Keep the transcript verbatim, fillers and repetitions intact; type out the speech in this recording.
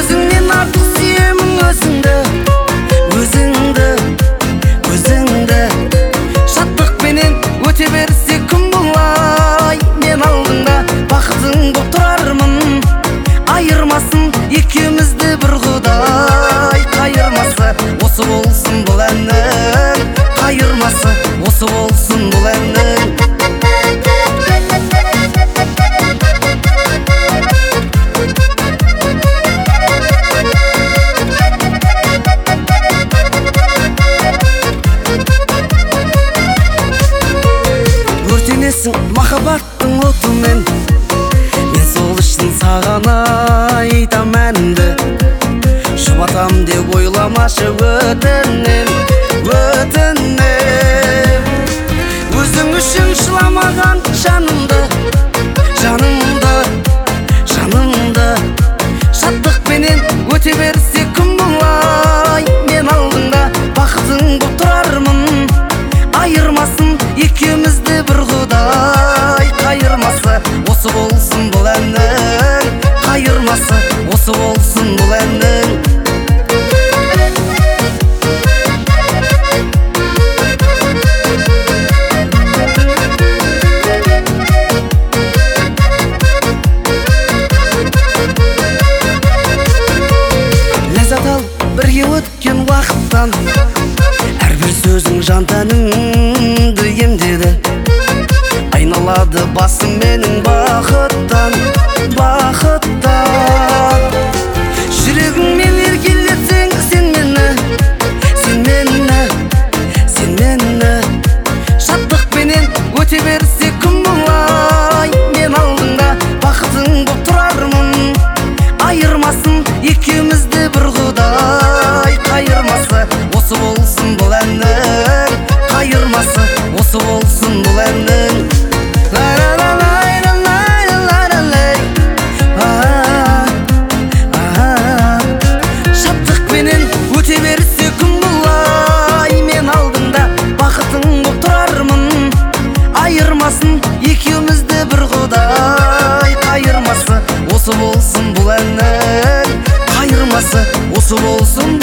өзіңнен артық сүйемін өзіңді, өзіңді, өзіңді. Шаттықпенен өте берсе күн бұлай, мен алдыңда бақытың боп тұрармын. Айырмасын екеумізді бір Құдай, қайырмасы осы болсын бұл әннің, қайырмасы осы болсын бұл әннің. Өртенесің махаббаттың отымен, мен сол үшін саған айтам әнді. Жұбатам деп ойламашы өтінем, өтінем. Өзің үшін жыламаған жанымды, жанымды, жанымды. Шаттықпенен өте берсе күн бұлай, мен алдыңда бақытың боп тұрармын. Айырмасын екеумізді бір Құдай, қайырмасы осы болсын бұл әннің, қайырмасы осы болсын бұл әннің. Ләззат ал бірге өткен уақыттан, әрбір сөзің жан тәніңді емдеді. Айналады басым менің бақыттан, бақыттан. Жүрегіңмен еркелетсең сен мені, сен мені, сен мені. Шаттықпенен өте берсе күн бұлай, мен алдыңда бақытың боп тұрармын. Айырмасын екеумізді бір Құдай, қайырмасы осы болсын бұл әннің, қайырмасы осы болсын бұл әннің. Шаттықпенен өте берсе күн бұлай, мен алдыңда бақытың боп тұрармын. Айырмасын екеумізді бір Құдай, қайырмасы осы болсын бұл әннің, қайырмасы осы болсын